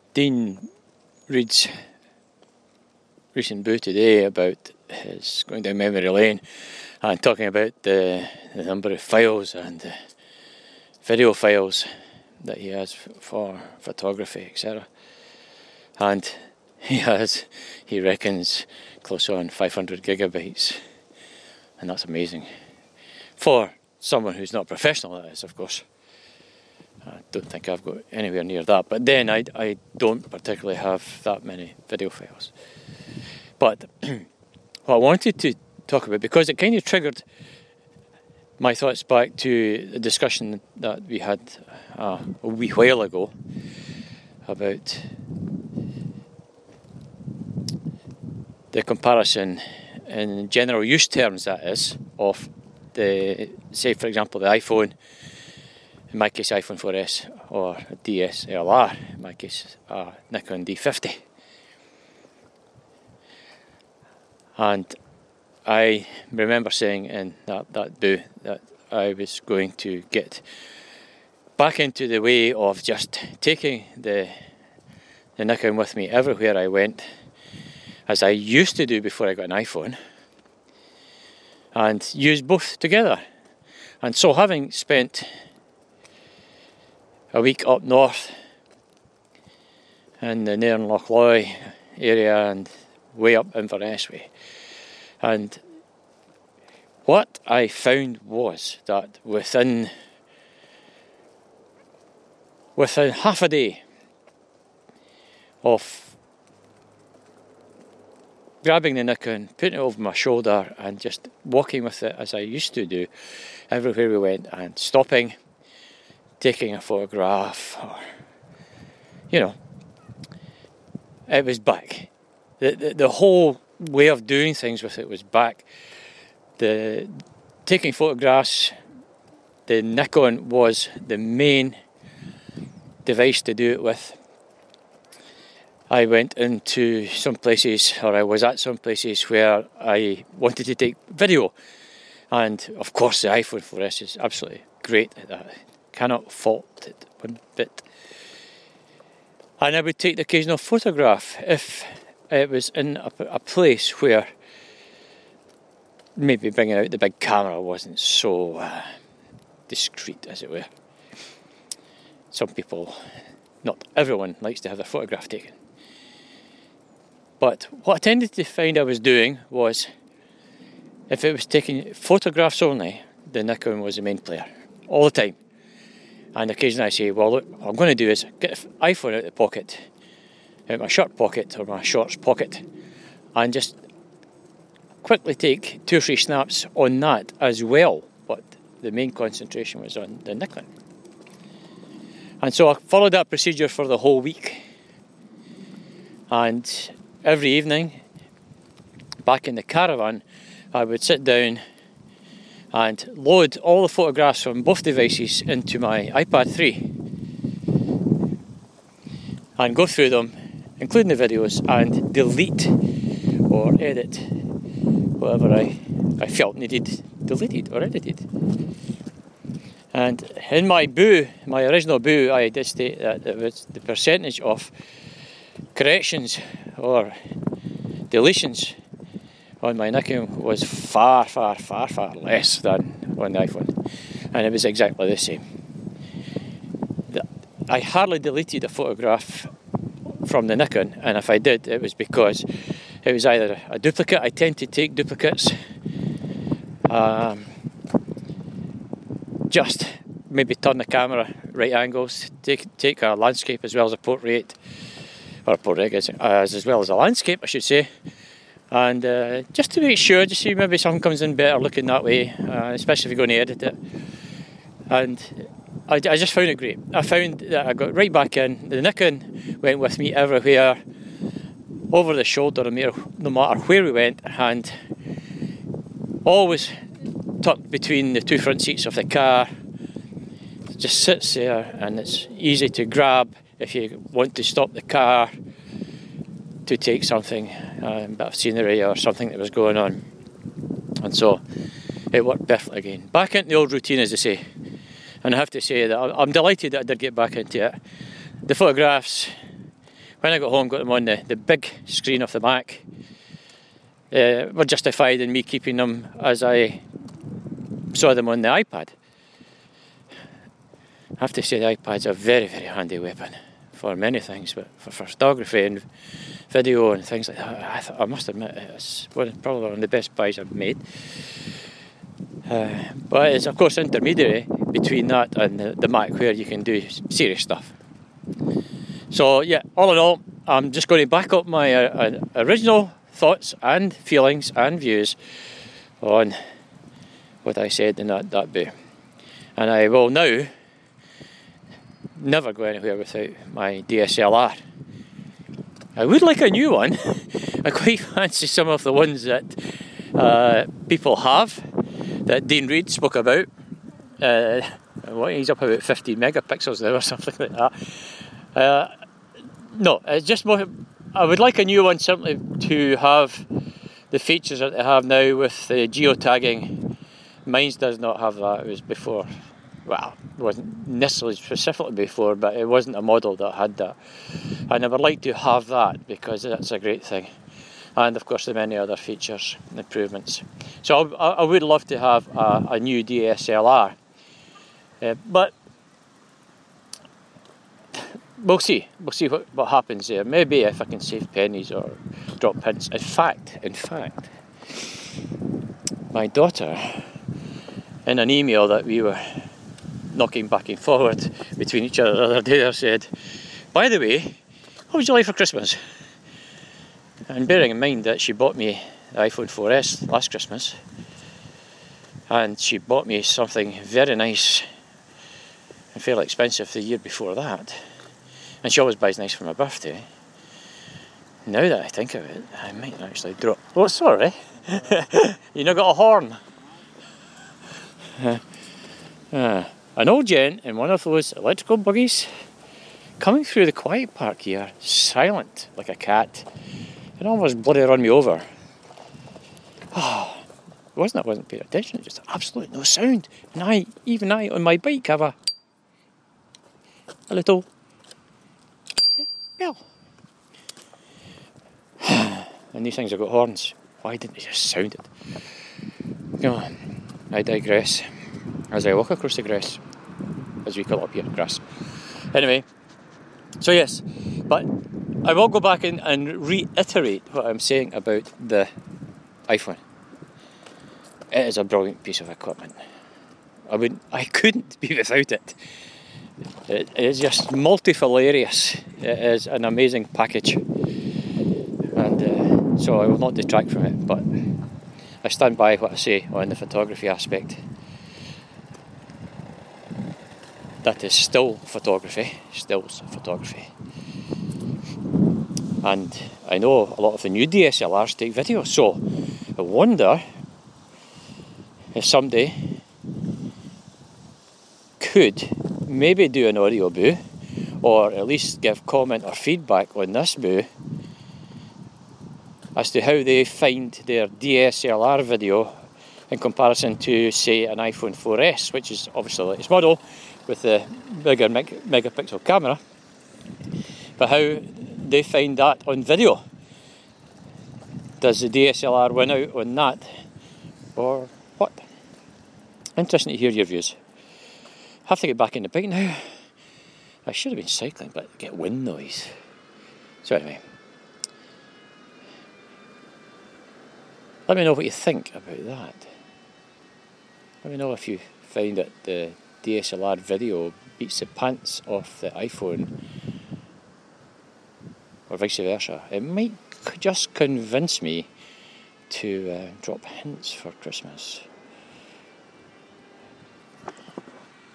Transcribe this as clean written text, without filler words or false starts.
Dean reads recent book today about his going down memory lane and talking about the number of files and video files that he has for photography, etc. And he reckons, close on 500 gigabytes. And that's amazing. For someone who's not professional, that is, of course. I don't think I've got anywhere near that. But then I don't particularly have that many video files. But what I wanted to talk about, because it kind of triggered my thoughts back to the discussion that we had a wee while ago about the comparison in general use terms, that is, of the, say for example, the iPhone, in my case iPhone 4S, or a DSLR, in my case a Nikon D50. And I remember saying in that boo that I was going to get back into the way of just taking the Nikon with me everywhere I went, as I used to do before I got an iPhone, and use both together. And so, having spent a week up north in the Nairn Loch Loy area and way up Inverness way, and what I found was that within half a day of grabbing the Nikon, putting it over my shoulder and just walking with it as I used to do everywhere we went, and stopping, taking a photograph, or, it was back. The whole way of doing things with it was back. The taking photographs, the Nikon was the main device to do it with. I went into some places, or I was at some places where I wanted to take video, and of course the iPhone 4S is absolutely great at that. Cannot fault it one bit. And I would take the occasional photograph if it was in a place where maybe bringing out the big camera wasn't so discreet, as it were. Some people, not everyone, likes to have their photograph taken. But what I tended to find I was doing was, if it was taking photographs only, the Nikon was the main player, all the time. And occasionally I say, well look, what I'm going to do is get the iPhone out of the pocket, out my shirt pocket or my shorts pocket, and just quickly take 2 or 3 snaps on that as well. But the main concentration was on the Nikon. And so I followed that procedure for the whole week. And every evening, back in the caravan, I would sit down and load all the photographs from both devices into my iPad 3 and go through them, including the videos, and delete or edit whatever I felt needed deleted or edited. And in my boo, my original boo, I did state that it was the percentage of corrections or deletions on my Nikon was far, far, far, far less than on the iPhone, and it was exactly the same. I hardly deleted a photograph from the Nikon, and if I did, it was because it was either a duplicate. I tend to take duplicates, just maybe turn the camera right angles, take a landscape as well as a portrait, or a portrait as well as a landscape, I should say. And just to make sure, just see maybe something comes in better looking that way, especially if you're going to edit it. And I just found it great. I found that I got right back in. The Nikon went with me everywhere, over the shoulder, no matter where we went, and always tucked between the 2 front seats of the car. It just sits there, and it's easy to grab if you want to stop the car to take something, a bit of scenery or something that was going on. And so it worked perfectly again. Back into the old routine, as I say. And I have to say that I'm delighted that I did get back into it. The photographs when I got home, got them on the big screen of the Mac, were justified in me keeping them as I saw them on the iPad. I have to say the iPad's a very, very handy weapon for many things, but for photography and video and things like that, I must admit it's probably one of the best buys I've made. But it's of course intermediary between that and the Mac, where you can do serious stuff. So yeah, all in all, I'm just going to back up my original thoughts and feelings and views on what I said in that boo. And I will now never go anywhere without my DSLR. I would like a new one. I quite fancy some of the ones that people have, that Dean Reed spoke about. He's up about 15 megapixels now or something like that. No, it's just more, I would like a new one simply to have the features that they have now with the geotagging. Mine does not have that. It was before. Well, it wasn't necessarily specifically before, but it wasn't a model that had that. And I would like to have that because that's a great thing. And of course the many other features and improvements. So I would love to have a new DSLR. But we'll see. We'll see what happens there. Maybe if I can save pennies or drop hints. In fact, my daughter, in an email that we were knocking back and forward between each other the other day, I said, by the way, what would you like for Christmas? And bearing in mind that she bought me the iPhone 4S last Christmas, and she bought me something very nice and fairly expensive the year before that, and she always buys nice for my birthday. Now that I think of it, I might actually drop. Oh, sorry, you now got a horn. An old gent in one of those electrical buggies coming through the quiet park here, silent like a cat, and almost bloody run me over. Oh, it wasn't I wasn't paying attention, just absolutely no sound. And even I on my bike have a little bell. And these things have got horns. Why didn't they just sound it? No, I digress. As I walk across the grass, as we call it up here, grass. Anyway, so yes, but I will go back and reiterate what I'm saying about the iPhone. It is a brilliant piece of equipment. I couldn't be without it. It is just multifarious. It is an amazing package, and so I will not detract from it. But I stand by what I say on the photography aspect. That is stills photography. And I know a lot of the new DSLRs take video, so I wonder if somebody could maybe do an audio boo, or at least give comment or feedback on this boo as to how they find their DSLR video in comparison to, say, an iPhone 4S, which is obviously the latest model with the bigger megapixel camera, but how they find that on video. Does the DSLR win out on that, or what? Interesting to hear your views. I have to get back in the bike now. I should have been cycling, but I get wind noise. So anyway, let me know what you think about that. Let me know if you find that the DSLR video beats the pants off the iPhone, or vice versa. It might just convince me to drop hints for Christmas.